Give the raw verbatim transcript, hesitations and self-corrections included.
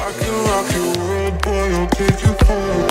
I can rock your world, boy, I'll take you home.